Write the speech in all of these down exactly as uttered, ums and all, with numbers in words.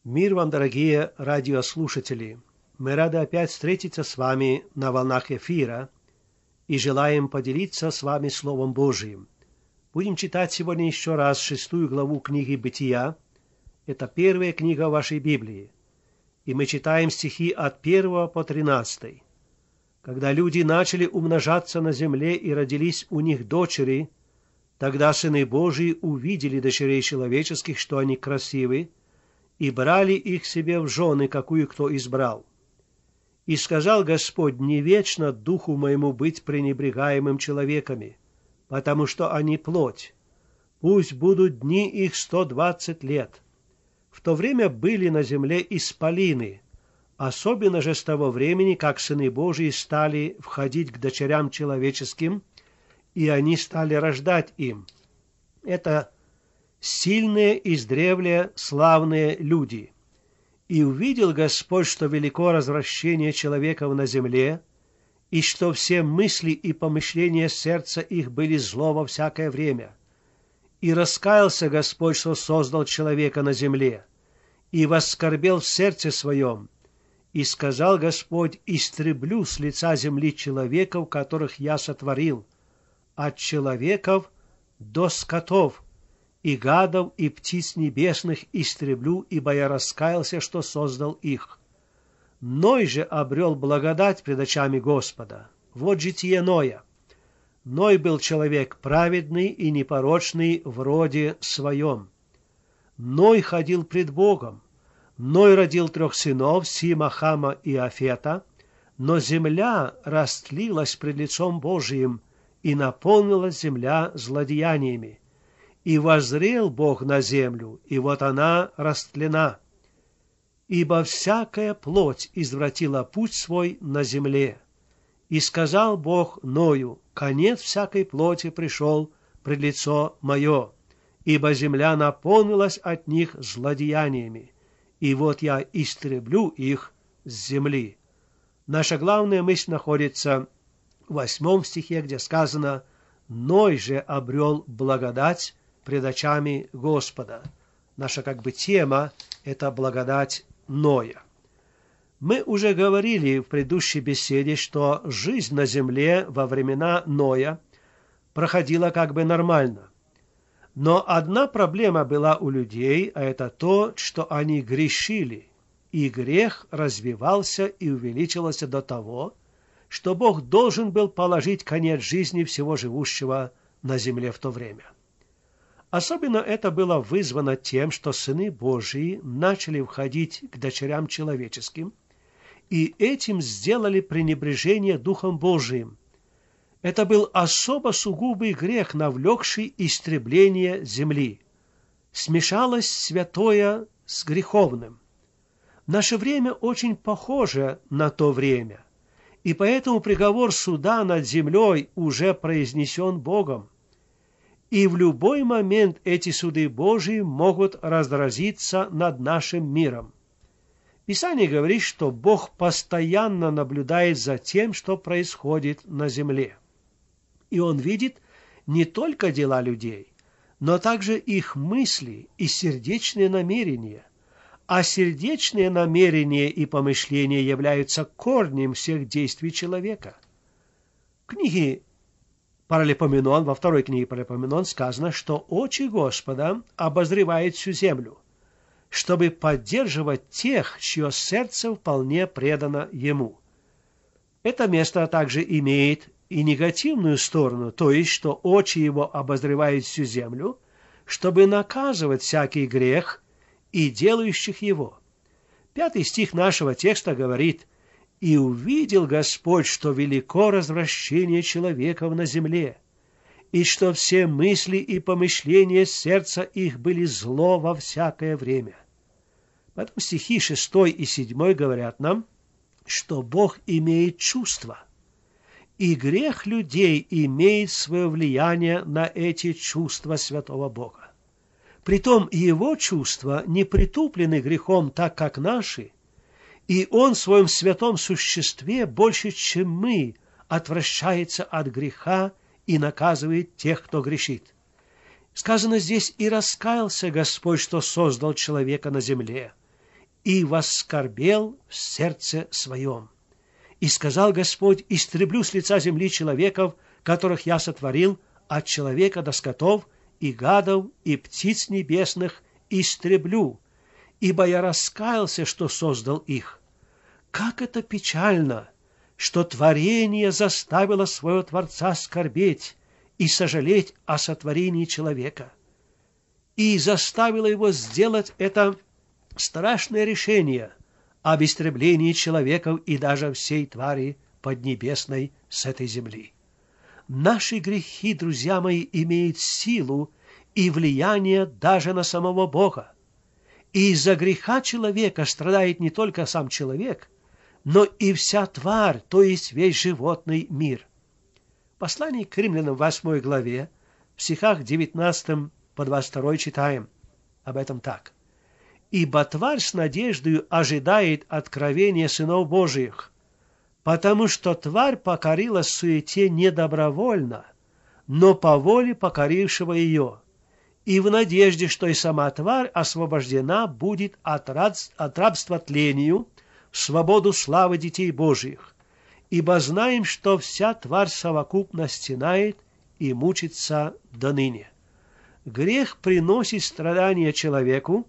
Мир вам, дорогие радиослушатели! Мы рады опять встретиться с вами на волнах эфира и желаем поделиться с вами Словом Божиим. Будем читать сегодня еще раз шестую главу книги Бытия. Это первая книга вашей Библии. И мы читаем стихи от первого по тринадцатый. Когда люди начали умножаться на земле и родились у них дочери, тогда сыны Божии увидели дочерей человеческих, что они красивы, и брали их себе в жены, какую кто избрал. И сказал Господь: не вечно духу моему быть пренебрегаемым человеками, потому что они плоть. Пусть будут дни их сто двадцать лет. В то время были на земле исполины, особенно же с того времени, как сыны Божии стали входить к дочерям человеческим, и они стали рождать им. Это сильные, издревле славные люди. И увидел Господь, что велико развращение человеков на земле, и что все мысли и помышления сердца их были зло во всякое время. И раскаялся Господь, что создал человека на земле, и воскорбел в сердце своем. И сказал Господь: истреблю с лица земли человеков, которых я сотворил, от человеков до скотов, и гадов, и птиц небесных истреблю, ибо я раскаялся, что создал их. Ной же обрел благодать пред очами Господа. Вот житие Ноя. Ной был человек праведный и непорочный в роде своем. Ной ходил пред Богом. Ной родил трех сынов, Сима, Хама и Афета, но земля растлилась пред лицом Божиим, и наполнилась земля злодеяниями. И воззрел Бог на землю, и вот она растлена. Ибо всякая плоть извратила путь свой на земле. И сказал Бог Ною: конец всякой плоти пришел пред лицо мое, ибо земля наполнилась от них злодеяниями, и вот я истреблю их с земли. Наша главная мысль находится в восьмом стихе, где сказано: Ной же обрел благодать пред очами Господа. Наша как бы тема – это благодать Ноя. Мы уже говорили в предыдущей беседе, что жизнь на земле во времена Ноя проходила как бы нормально. Но одна проблема была у людей, а это то, что они грешили, и грех развивался и увеличивался до того, что Бог должен был положить конец жизни всего живущего на земле в то время. Особенно это было вызвано тем, что сыны Божии начали входить к дочерям человеческим, и этим сделали пренебрежение Духом Божиим. Это был особо сугубый грех, навлекший истребление земли. Смешалось святое с греховным. Наше время очень похоже на то время, и поэтому приговор суда над землей уже произнесен Богом. И в любой момент эти суды Божии могут разразиться над нашим миром. Писание говорит, что Бог постоянно наблюдает за тем, что происходит на земле. И Он видит не только дела людей, но также их мысли и сердечные намерения. А сердечные намерения и помышления являются корнем всех действий человека. В книге Паралипоменон, во второй книге Паралипоменон сказано, что очи Господа обозревают всю землю, чтобы поддерживать тех, чье сердце вполне предано Ему. Это место также имеет и негативную сторону, то есть, что очи Его обозревают всю землю, чтобы наказывать всякий грех и делающих его. Пятый стих нашего текста говорит: «И увидел Господь, что велико развращение человеков на земле, и что все мысли и помышления сердца их были зло во всякое время». Потом стихи шестой и седьмой говорят нам, что Бог имеет чувства, и грех людей имеет свое влияние на эти чувства святого Бога. Притом Его чувства не притуплены грехом так, как наши, и Он в своем святом существе больше, чем мы, отвращается от греха и наказывает тех, кто грешит. Сказано здесь: «И раскаялся Господь, что создал человека на земле, и воскорбел в сердце своем. И сказал Господь: истреблю с лица земли человеков, которых я сотворил, от человека до скотов, и гадов, и птиц небесных истреблю, ибо я раскаялся, что создал их. Как это печально, что творение заставило своего Творца скорбеть и сожалеть о сотворении человека, и заставило его сделать это страшное решение об истреблении человеков и даже всей твари поднебесной с этой земли. Наши грехи, друзья мои, имеют силу и влияние даже на самого Бога. И из-за греха человека страдает не только сам человек, но и вся тварь, то есть весь животный мир. В послании к Римлянам в восьмой главе, в стихах девятнадцатом по двадцать второй читаем об этом так. «Ибо тварь с надеждою ожидает откровения сынов Божиих, потому что тварь покорилась суете не добровольно, но по воле покорившего ее, и в надежде, что и сама тварь освобождена будет от, раб, от рабства тлению в свободу славы детей Божиих. Ибо знаем, что вся тварь совокупно стенает и мучится до ныне». Грех приносит страдания человеку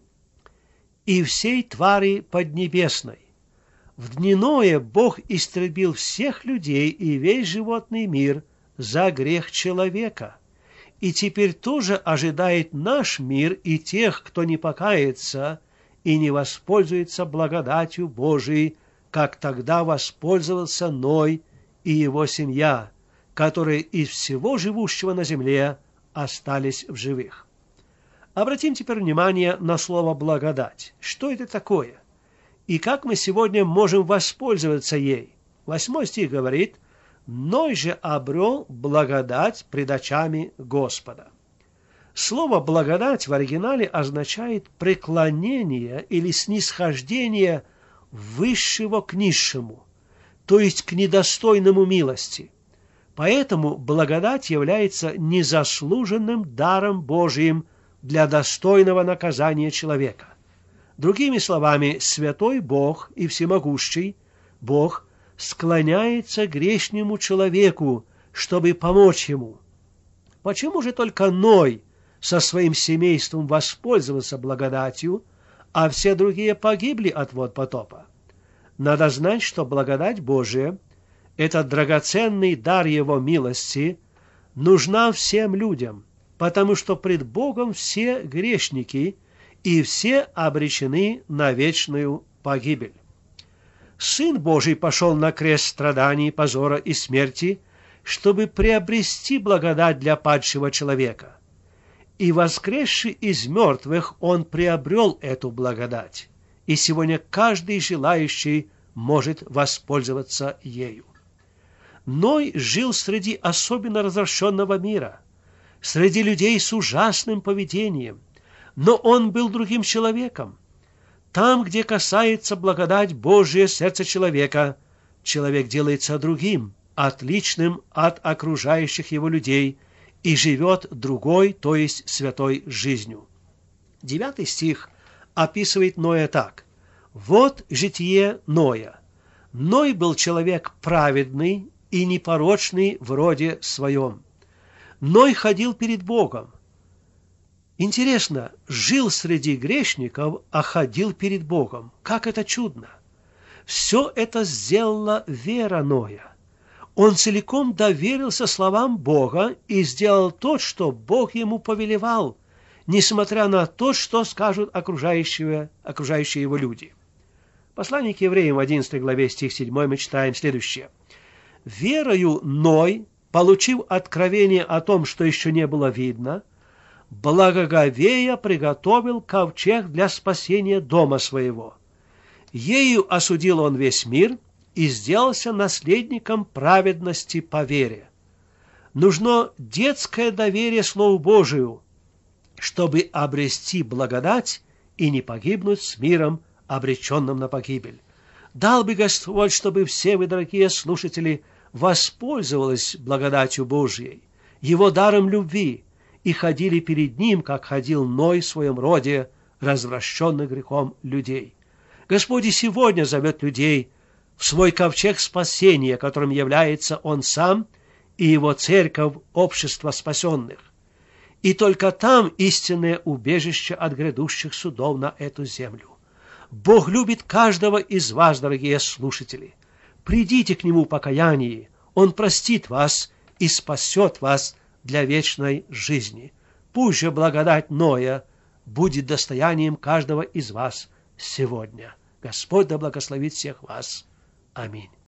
и всей твари поднебесной. В дни Ноя Бог истребил всех людей и весь животный мир за грех человека, и теперь тоже ожидает наш мир и тех, кто не покается и не воспользуется благодатью Божией, как тогда воспользовался Ной и его семья, которые из всего живущего на земле остались в живых. Обратим теперь внимание на слово «благодать». Что это такое? И как мы сегодня можем воспользоваться ей? Восьмой стих говорит: «Ной же обрел благодать пред очами Господа». Слово «благодать» в оригинале означает преклонение или снисхождение высшего к низшему, то есть к недостойному милости. Поэтому благодать является незаслуженным даром Божиим для достойного наказания человека. Другими словами, святой Бог и всемогущий Бог склоняется к грешному человеку, чтобы помочь ему. Почему же только Ной со своим семейством воспользовался благодатью, а все другие погибли от вод потопа? Надо знать, что благодать Божия, этот драгоценный дар Его милости, нужна всем людям, потому что пред Богом все грешники и все обречены на вечную погибель. Сын Божий пошел на крест страданий, позора и смерти, чтобы приобрести благодать для падшего человека. И воскресший из мертвых, Он приобрел эту благодать, и сегодня каждый желающий может воспользоваться ею. Ной жил среди особенно развращенного мира, среди людей с ужасным поведением, но он был другим человеком. Там, где касается благодать Божия сердца человека, человек делается другим, отличным от окружающих его людей и живет другой, то есть святой жизнью. Девятый стих описывает Ноя так. «Вот житие Ноя. Ной был человек праведный и непорочный в роде своем. Ной ходил перед Богом». Интересно, жил среди грешников, а ходил перед Богом. Как это чудно! Все это сделала вера Ноя. Он целиком доверился словам Бога и сделал то, что Бог ему повелевал, несмотря на то, что скажут окружающие, окружающие его люди. Послание к евреям в одиннадцатой главе стих седьмой мы читаем следующее. «Верою Ной, получив откровение о том, что еще не было видно, благоговея приготовил ковчег для спасения дома своего. Ею осудил он весь мир и сделался наследником праведности по вере». Нужно детское доверие Слову Божию, чтобы обрести благодать и не погибнуть с миром, обреченным на погибель. Дал бы Господь, чтобы все вы, дорогие слушатели, воспользовались благодатью Божьей, Его даром любви, и ходили перед Ним, как ходил Ной в своем роде, развращенных грехом людей. Господь и сегодня зовет людей в свой ковчег спасения, которым является Он Сам и Его Церковь, общество спасенных. И только там истинное убежище от грядущих судов на эту землю. Бог любит каждого из вас, дорогие слушатели. Придите к Нему в покаянии, Он простит вас и спасет вас для вечной жизни. Пусть же благодать Ноя будет достоянием каждого из вас сегодня. Господь да благословит всех вас. Аминь.